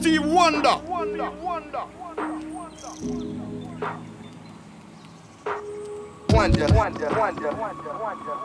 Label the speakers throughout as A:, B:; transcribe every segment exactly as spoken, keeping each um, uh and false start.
A: Steve Wonder.
B: Wonder, wonder, wonder, wonder, wonder,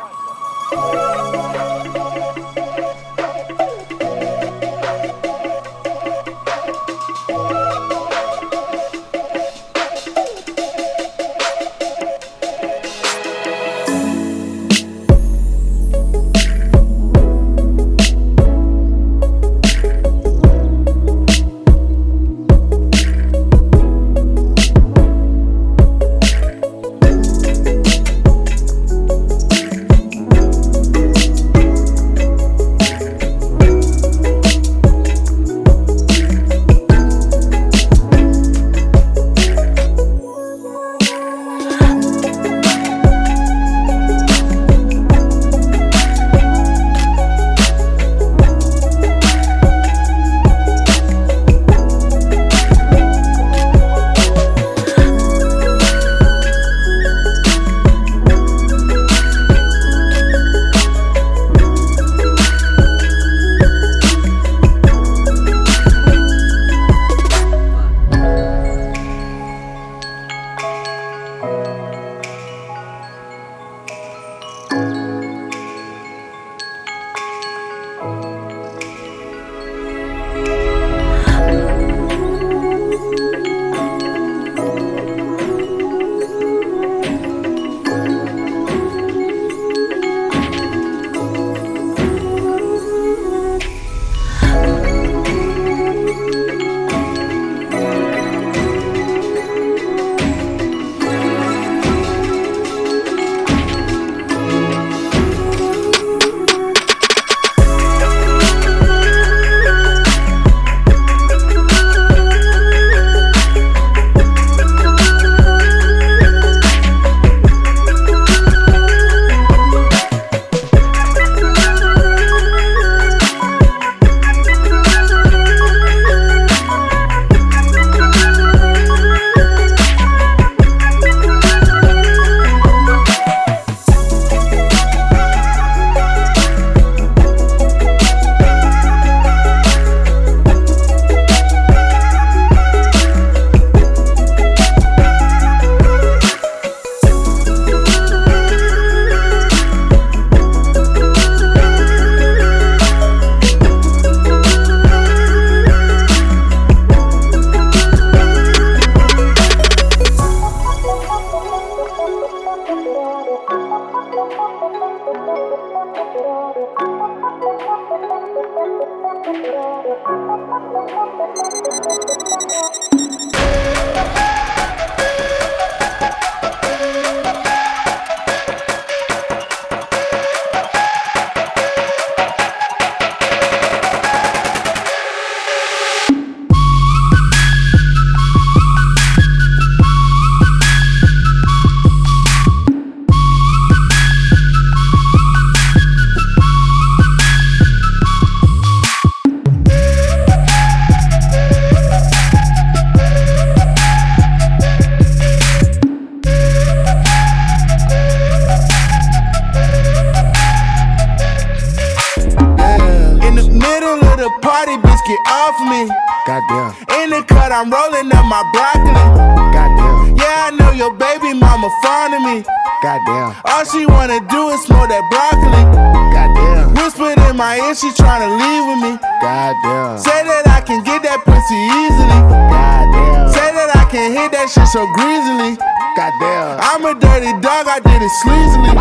C: Goddamn.
B: In the cut, I'm rolling up my broccoli.
C: Goddamn.
B: Yeah, I know your baby mama fond of me.
C: Goddamn.
B: All she wanna do is smoke that broccoli.
C: Goddamn.
B: Whispered in my ear, she tryna leave with me.
C: Goddamn.
B: Say that I can get that pussy easily.
C: Goddamn.
B: Say that I can hit that shit so greasily.
C: Goddamn.
B: I'm a dirty dog, I did it sleazily.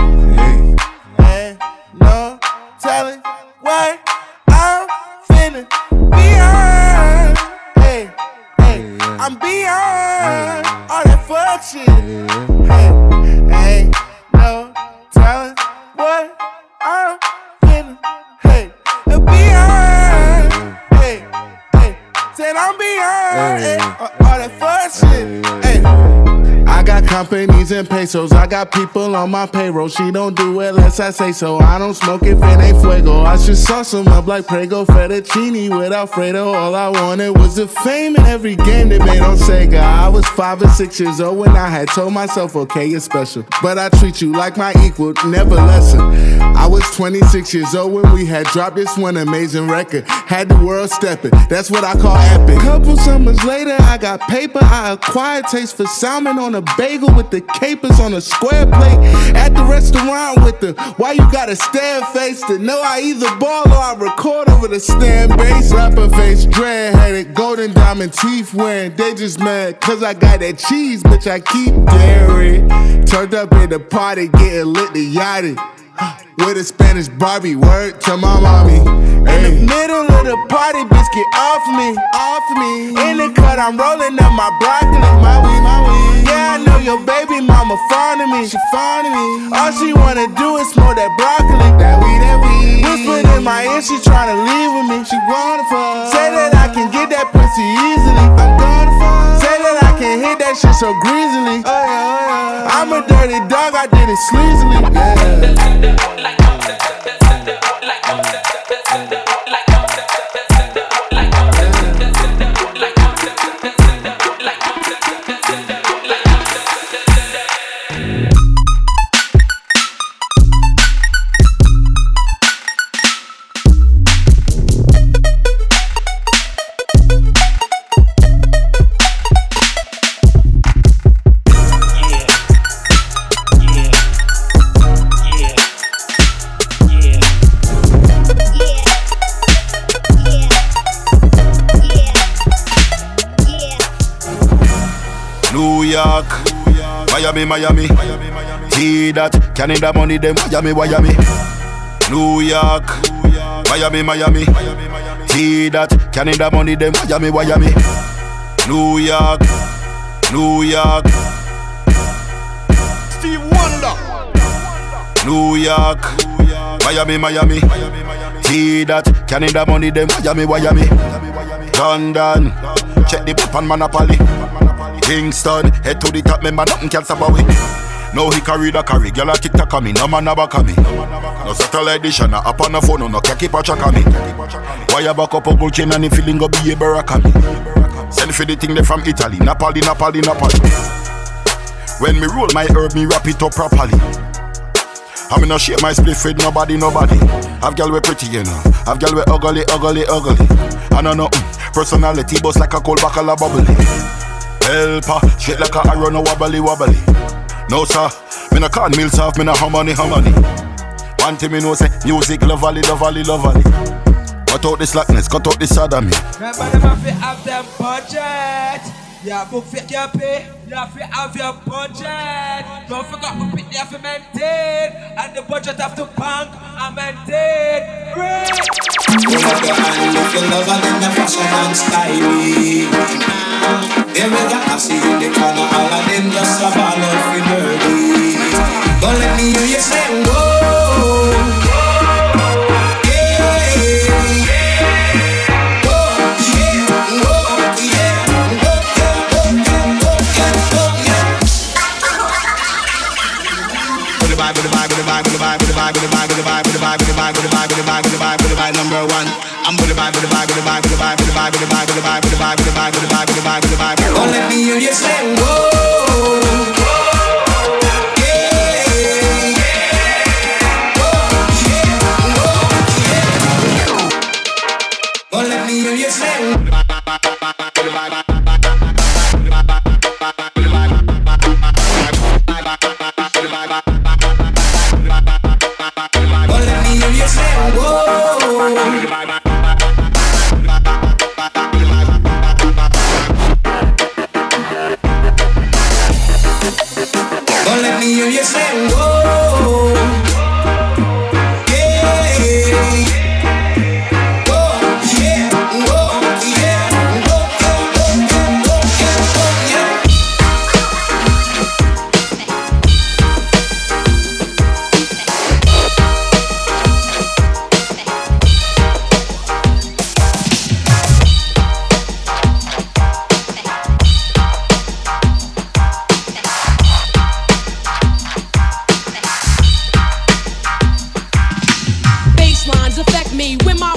B: Ain't no telling what I'm finna be on. Hey, hey, I'm beyond all that fuck shit. Hey, ain't no telling what I'm finna, hey, be on. Hey, hey, said I'm beyond hey, all that fuck shit. Hey.
C: I got
B: companies and pesos. I got people on my payroll. She don't do it unless I say so. I don't smoke if it ain't fuego. I should sauce them up like Prego fettuccine with Alfredo. All I wanted was the fame in every game they made on Sega. I was five or six years old when I had told myself, okay, you're special, but I treat you like my equal, never lesser. I was twenty-six years old when we had dropped this one amazing record. Had the world stepping, that's what I call epic. Couple summers later, I got paper. I acquired taste for salmon on a bagel with the capers on a square plate. At the restaurant with the why you gotta stare face to know I either ball or I record over the stand bass. Rapper face, dread-headed, golden diamond teeth wearing. They just mad cause I got that cheese, bitch, I keep dairy. Turned up at the party, getting lit the yachty. With a Spanish Barbie, word to my mommy. In the middle of the party, bitch, get off me, off me. In the cut, I'm rolling up my broccoli, my weed, my weed. Yeah, I know your baby mama fond of me, she fond of me. All she wanna do is smoke that broccoli, that weed, that weed. Whispered in my ear, she tryna leave with me, she wanna fuck. Say that I can get that pussy easily, I'm gonna fuck. Say that I can hit that shit so greasily. Oh yeah, oh yeah. I'm a dirty dog, I did it sleazily. Yeah.
A: York, Miami, Miami, see that, Canada money, them Miami, Miami. New York, Miami, Miami, see that, Canada money, them Miami, Miami. New York, New York, Steve Wonder. New York, Miami, Miami, see that, Canada money, them Miami, Miami. London, check the pop and Monopoly. Kingston, head to the top, member nothing can stop away. No he carry the carry, girl a TikTok on me, no man a back on me. No satellite dish and a up on the phone, no, no can keep a track on me. Why you back up a gold chain and the feeling go be a barack on me. Send for the thing they from Italy, Napoli, Napoli, Napoli. When me roll my herb, me wrap it up properly. I me no share my split with nobody, nobody. Have girl we pretty, you know. Have girl we ugly, ugly, ugly. I know no mm, personality, bust like a cold bacala bubbly. Helper, shit like a arrow, no wobbly, wobbly. No sir, me no can meal soft, me no harmony, harmony. One thing me know say, music lovely, lovely, lovely. Cut out the slackness, cut out the sodomy.
D: Remember them have to have them budget. Yeah, book fit your pay, you have to have your budget. Don't forget to put you have to maintain. And the budget have to bank and maintain. Great!
E: You have your hand if you love and then the fashion and styling. Then we got to see in the corner, all of them just a ball of nerdy. But let me hear you say, whoa. Number one, I'm with the vibe, with the vibe, with the vibe, with the vibe, with the vibe, with the vibe, with the vibe, with the vibe, with the vibe, with the vibe, with the vibe, with the vibe. Don't let me hear you say whoa. Don't let me hear you say.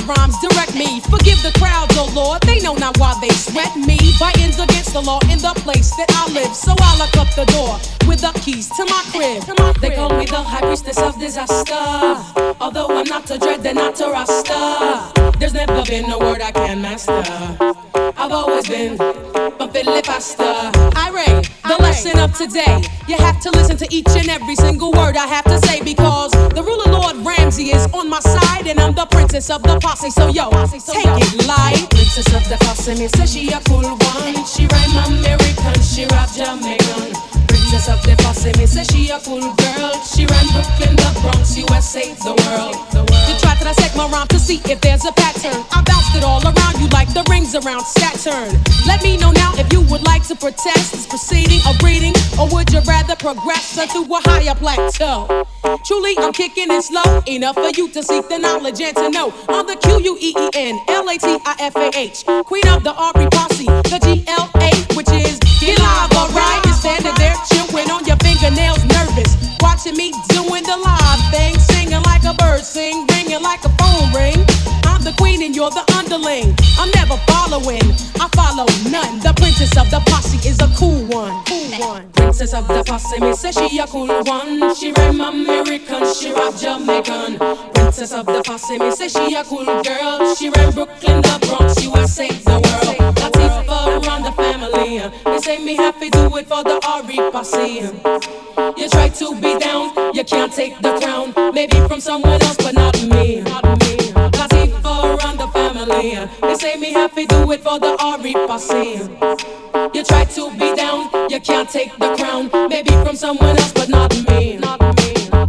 F: rhymes direct me. Forgive the crowd, oh Lord, they know not why they sweat me. Biting's against the law in the place that I live, so I lock up the door with the keys to my crib. They call me the high priestess of disaster, although I'm not a dread, they're not a rasta. There's never been a word I can master. I've always been but Philip faster. Irene, the lesson of today. You have to listen to each and every single word I have to say, because the ruler Lord Ramsey is on my side, and I'm the princess of the posse. So yo, take it light. Princess of the posse, me say she a cool one. She rhyme American, she rap Jamaican. Princess of the posse, me say she a cool girl. She ran Brooklyn, the Bronx, U S A, the world. You try to dissect my rhyme to see if there's a pattern. I bounced it all around you like the rings around Saturn. Let me know now if you would like to protest this proceeding or breeding, or would you rather progress to a higher plateau? Truly, I'm kicking it slow, enough for you to seek the knowledge and to know. I'm the Q U E E N L A T I F A H, queen of the R E posse, the G L A, which is get live, alright. You're standing there chewing on your fingernails, nervous, watching me doing the live thing, singing like a bird sing, ringing like a phone ring. I'm the queen and you're the underling. I'm never following, I follow none. The princess of the posse is a cool one. Cool one. Princess of the posse, me say she a cool one. She rhyme American, she rap Jamaican. Princess of the posse, me say she a cool girl. She rhyme Brooklyn, the Bronx, U S A, the world. Latifah around the family. They say me happy do it for the R E posse. You try to be down, you can't take the crown. Maybe from someone else, but not me. Not me. Latifah around the family. They say me happy do it for the R E posse. You try to be down, you can't take the crown. Maybe from someone else, but not me. Not me.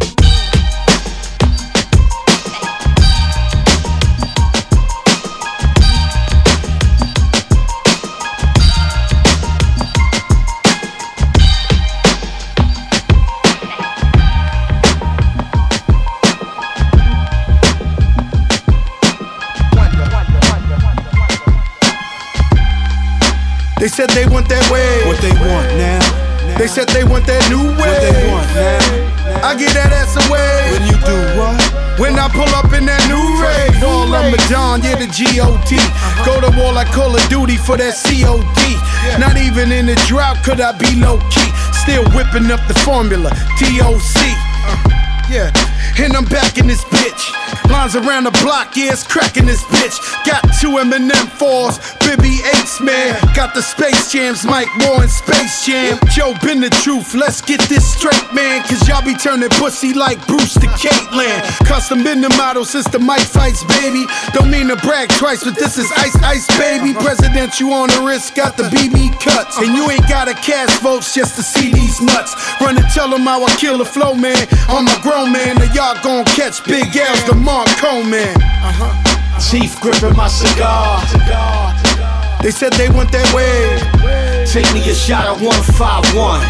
G: They said they want that way.
H: What they want now?
G: They said they want that new way.
H: What they want now?
G: I get that ass away.
H: When you do what?
G: When I pull up in that new Ray. Wall of Madon, yeah, the G O D. Go to war like Call of Duty for that C O D. Not even in the drought could I be low key. Still whipping up the formula, T O C. Yeah, and I'm back in this bitch. Lines around the block, yeah, it's cracking this bitch. Got two M and M fours, Bibby eights, man. Got the Space Jams, Mike Moore and Space Jam. Joe, been the truth, let's get this straight, man. Cause y'all be turning pussy like Bruce to Caitlyn. Custom been the model since the mic fights, baby. Don't mean to brag twice, but this is Ice Ice, baby. President, you on the wrist, got the B B cuts. And you ain't gotta cast votes just to see these nuts. Run and tell them how I kill the flow, man. I'm a grown man, and y'all gon' catch big L's to Mark Coleman. Uh-huh.
H: Chief gripping my cigar.
G: They said they want that way.
H: Take me a shot at one five one.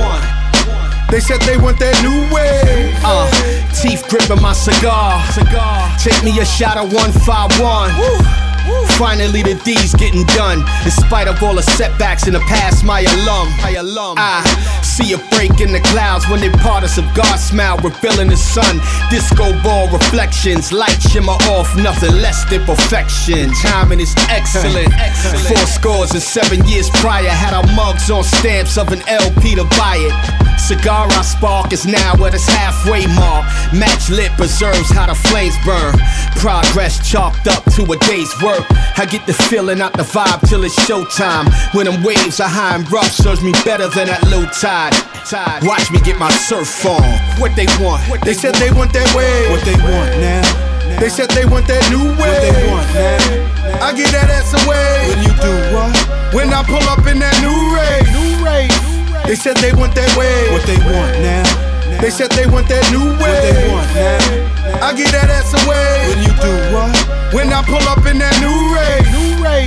G: They said they want that new way.
H: Uh, teeth gripping my cigar. Take me a shot at one five one. Finally the D's getting done. In spite of all the setbacks in the past, my alum, my alum. I see a break in the clouds when they part us of God's smile, revealing the sun. Disco ball reflections, light shimmer off, nothing less than perfection. Timing is excellent. Four scores and seven years prior, had our mugs on stamps of an L P to buy it. Cigar I spark is now at its halfway mark. Match lit preserves how the flames burn. Progress chalked up to a day's work. I get the feeling out the vibe till it's showtime. When them waves are high and rough, serves me better than that low tide. Watch me get my surf on. What they want? What
G: they, they said want? They want that way.
H: What they want now?
G: They said they want that new way.
H: What they want now?
G: I get that ass away.
H: When you do what?
G: When I pull up in that new Ray.
H: New Ray.
G: They said they want that way.
H: What they want now?
G: They said they want that new way.
H: What they want now?
G: I get that ass away.
H: When you do what?
G: When I pull up in that new Ray.
H: New Ray.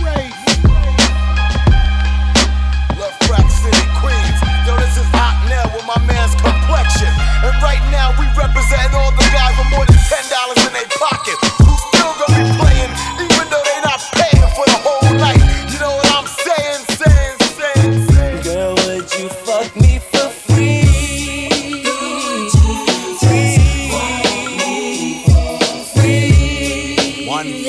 I: Love Rock City, Queens. Yo, this is Hot Nell with my man's Complexion. And right now we represent all the guys with more than ten dollars in their pocket, who still gonna be playing even though they not paying for the whole night. You know what I'm saying, saying, saying, saying.
J: Girl, would you fuck me for free? Free, free, free. One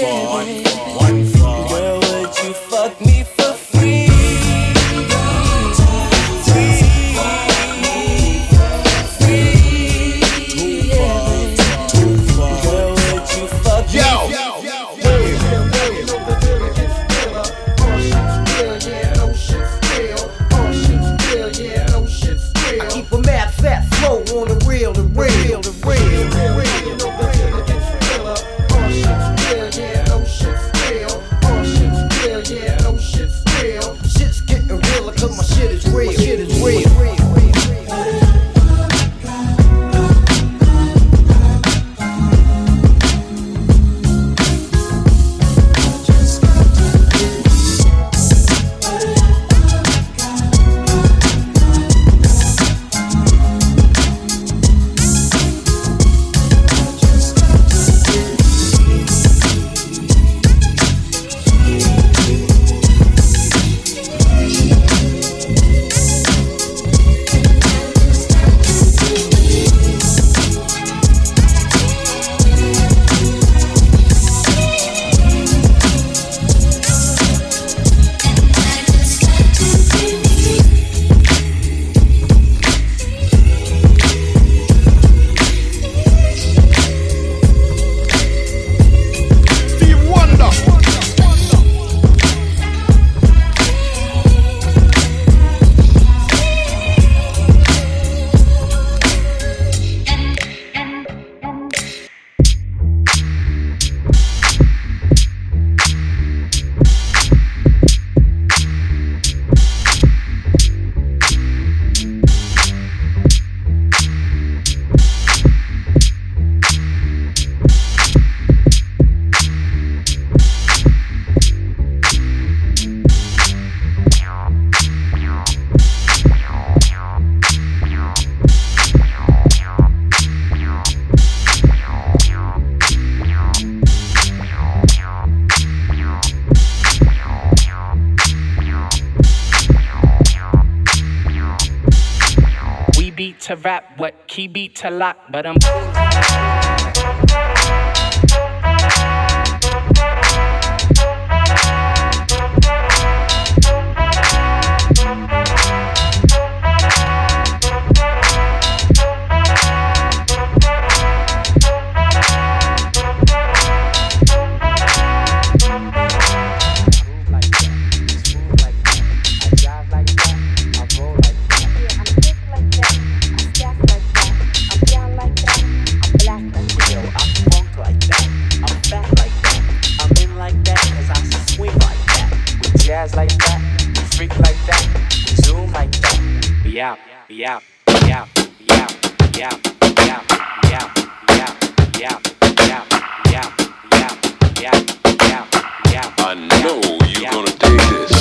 K: beat to rap, what key beat to lock, but I'm yeah, yeah, yeah, yeah, yeah, yeah, yeah, yeah, yeah, yeah, yeah, yeah, yeah, yeah, yeah. I know you're gonna dig this.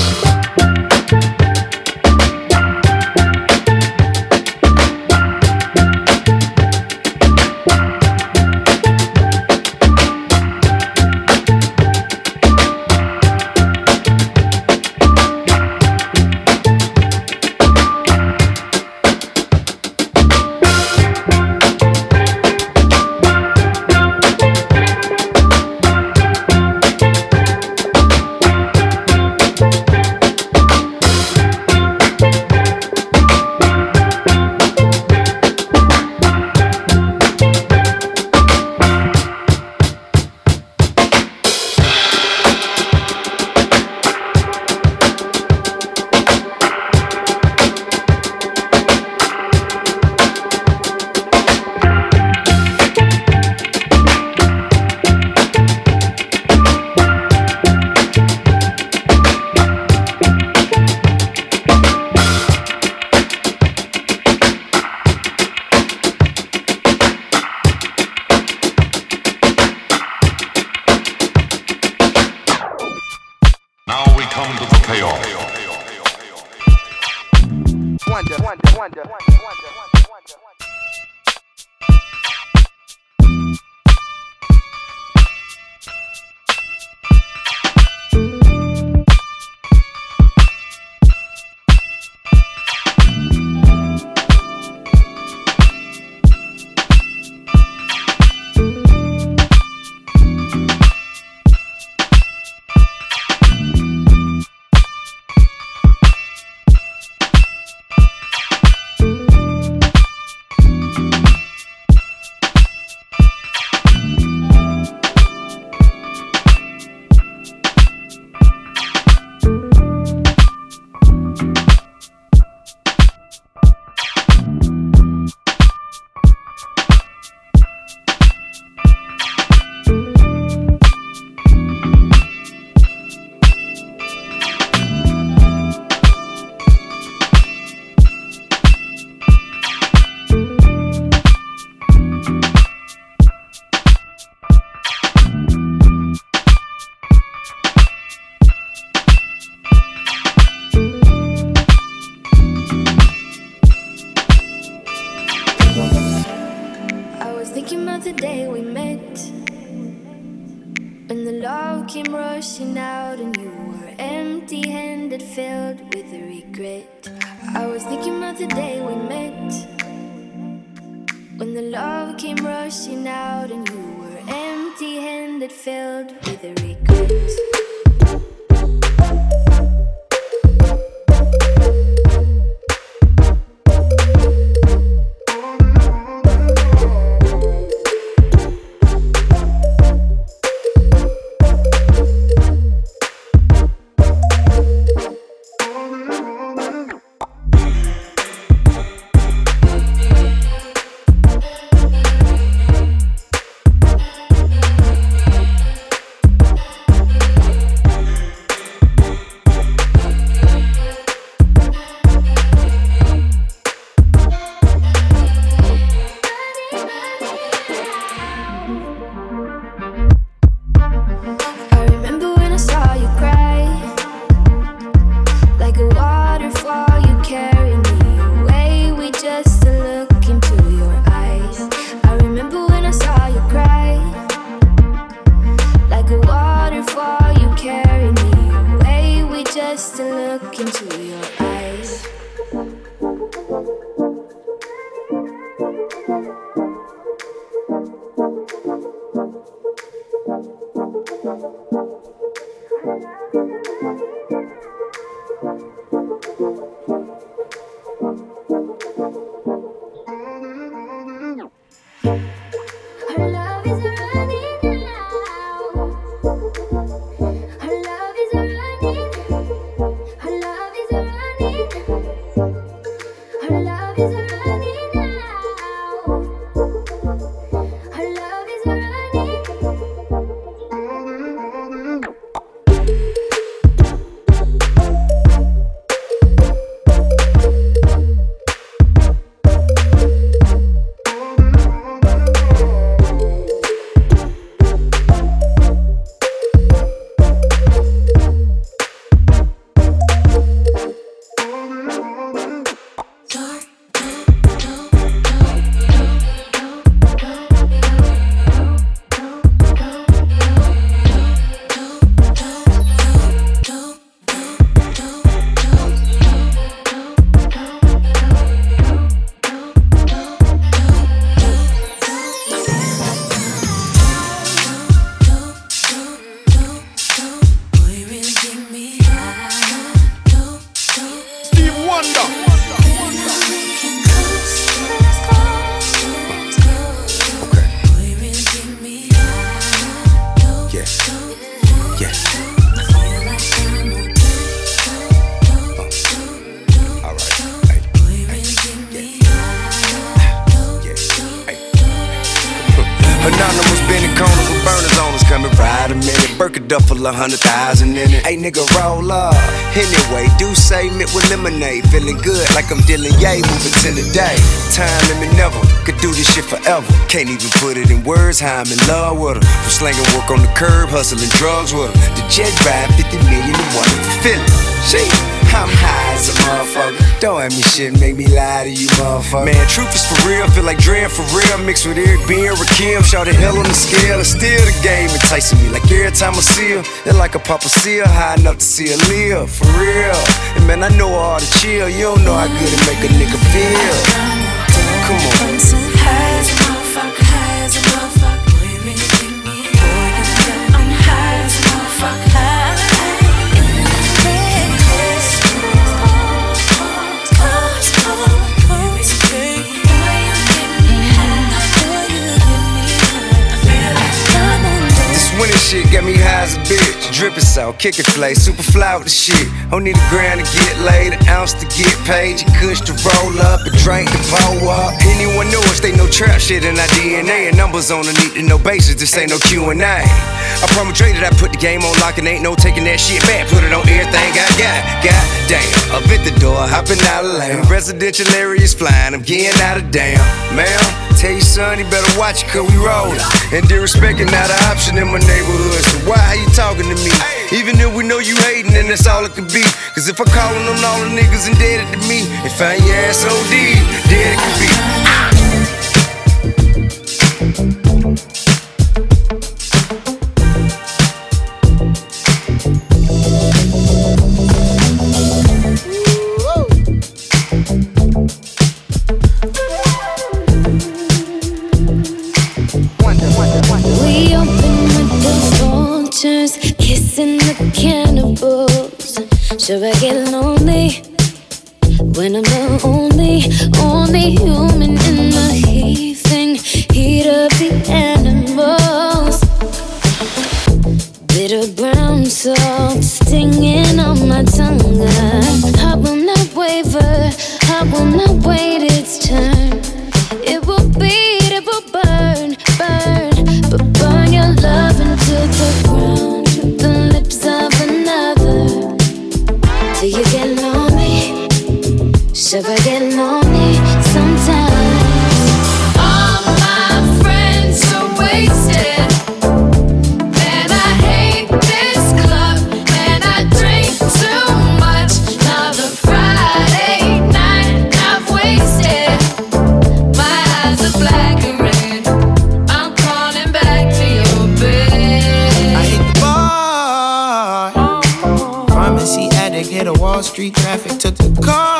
L: A hundred thousand in it. Hey nigga, roll up. Anyway, do say mint with lemonade. Feeling good like I'm dealing yay, moving to the day. Time let me never could do this shit forever. Can't even put it in words how I'm in love with her. From slanging work on the curb, hustling drugs with her. The jet ride fifty million and one feel it. She, I'm high as a motherfucker. Don't have me shit, make me lie to you, motherfucker. Man, truth is for real, feel like Dre for real. Mixed with Eric B and Rakim, shout the hell on the scale. And still the game enticing me. Like every time I see her, they're like a Papa Seal, high enough to see her live, for real. And man, I know all the chill. You don't know how good it make a nigga feel. Come on.
M: High as a motherfucker, high as a motherfucker. I'm high as a motherfucker.
L: Winning shit got me high as a bitch. Drippin' salt, kickin' flay, super fly with the shit. Don't need a grand to get laid, an ounce to get paid. You kush to roll up, a drink to pour up. Anyone know us, they know trap shit in our D N A. And numbers on the need to know basis, this ain't no Q and A. I promise Dre that I put the game on lock and ain't no taking that shit back. Put it on everything I got, god damn. Up at the door, hopping out of lane. Residential areas flying, I'm getting out of damn. Ma'am, tell your son he better watch it cause we rollin'. And disrespecting not an option in my neighborhood. So why are you talking to me? Even if we know you hating, then that's all it could be. Cause if I callin' them all the niggas indebted to me, and find your ass O D, dead it could be.
M: We open with the vultures, kissing the cannibals. Sure I get lonely when I'm the only, only human in the heaving heat of the animals. Bitter brown salt stinging on my tongue. I will not waver, I will not wait its turn. It will beat, it will burn, burn, but burn your love into the ground with the lips of another. Do you get lonely? Should I get lonely sometimes? All my friends are wasted, and I hate this club, and I drink too much. Another Friday night I've wasted. My eyes are black and red. I'm crawling back to your bed.
N: I hit the bar, pharmacy addict, hit a Wall Street traffic, took the car.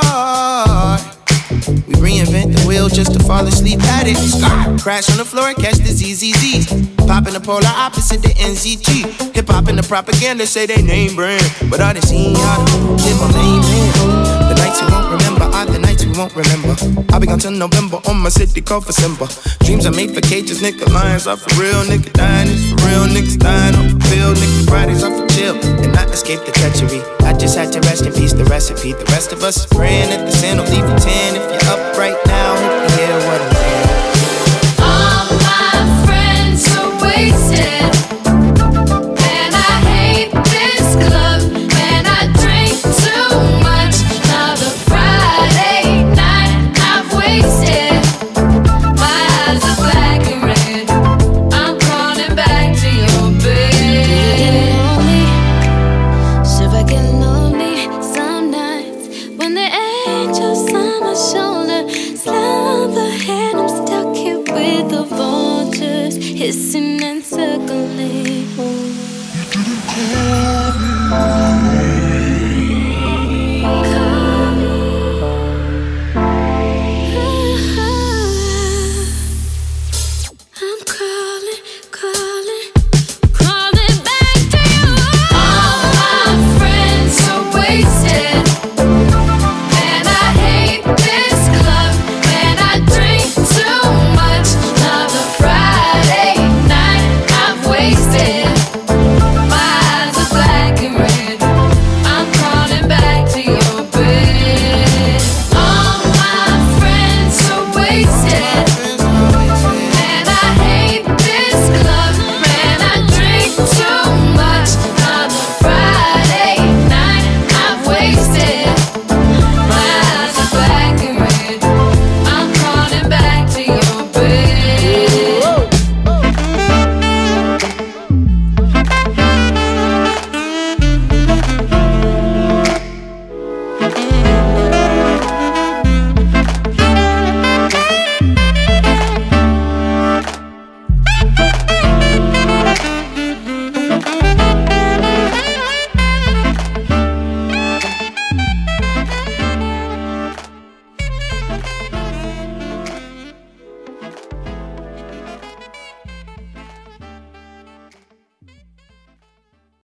N: We reinvent the wheel just to fall asleep at it. Crash on the floor, catch the Z Z Zs. Pop in the polar opposite the N Z T. Hip hop and the propaganda say they name brand, but all they seen y'all did my name in. The nights you won't remember are the nights we you won't remember. I'll be gone till November on my city called for Simba. Dreams are made for cages, nigga. Lions are for real, nigga. Dying is for real, niggas dying off the field, nigga. Fridays are for chill and not escape the treachery. I just had to rest in peace, the recipe. The rest of us is praying that the sin will leave you ten. If you're up right now, hope you hear what I'm saying.
M: All my friends are wasted, and I hate this club, and I drink too much. Another Friday night I've wasted. My eyes are black and red. I'm crawling back to your bed. Should I get lonely some nights when the angels on my shoulder slumber, and I'm stuck here with the vultures hissing